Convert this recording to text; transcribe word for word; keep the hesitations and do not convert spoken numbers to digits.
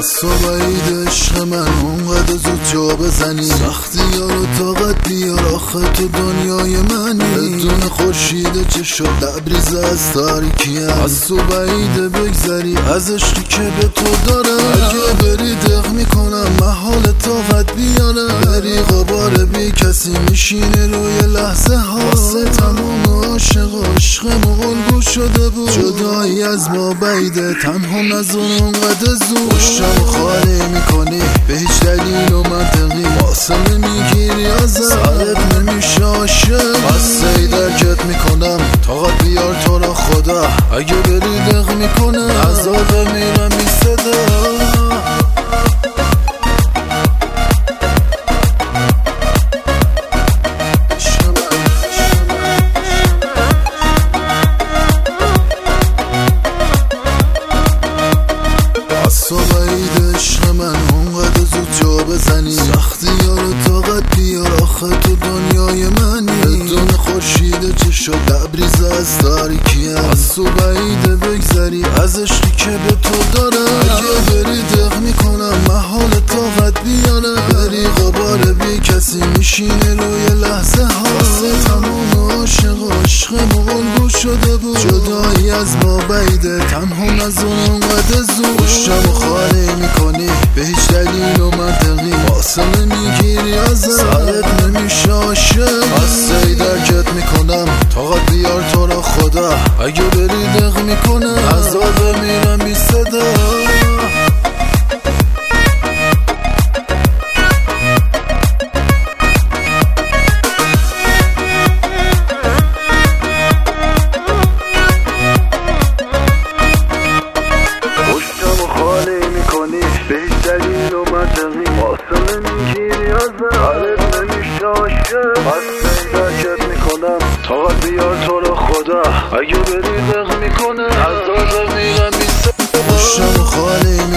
از تو بعید عشق من اونقدر زود جا بزنی، سختی یارو طاقت بیار آخه تو دنیای منی. بدون خورشید چشم لبریز از تاریکیم، از تو بعیده بگذری از عشقی که به تو دارم. اگه بری دق میکنم محال طاقت بیارم، بری غبار بی کسی میشینه روی لحظه ها. واسه تمام عاشق عشقم الگو شده بود، جدایی از ما بعیده تنها نزون اونقدر زود. پشتم خالی میکنی به هیچ دلیل و منطقی، فاصله میگیری ازم سرت نمیشه عاشق. بسته ای درکت میکنم طاقت بیار تو را خدا، اگه بری دق میکنم عذاب میرم بی صدا. تو بعید عشق من اونقدر زود جا بزنی، سختی یارو طاقت بیار آخه تو دنیای منی. بدون خورشید چشم لبریز از تاریکیم، از تو بعیده بگذری از عشقی که به تو دارم. اگه بری دق میکنم محال طاقت بیارم، بری غبار بی کسی میشینه روی لحظه ها. واسه تمام عاشق عشقم الگو شده بود، جدایی از ما بعیده تنها نزون اونقدر زود. پشتم خالی میکنی به هیچ دلیل و منطقی، فاصله میگیری ازم سرت نمیشه عاشق. بسته ای درکت میکنم طاقت بیار تو را خدا، اگه بری دق میکنم عذاب میرم بی صدا. به هیچ دلیل و منطقی، فاصله میگیری ازم سرت نمیشه عاشق. بسته ای درکت میکنم طاقت بیار تو را خدا، اگه بری دق میکنه عذاب میرم بی صدا. پشتم خالی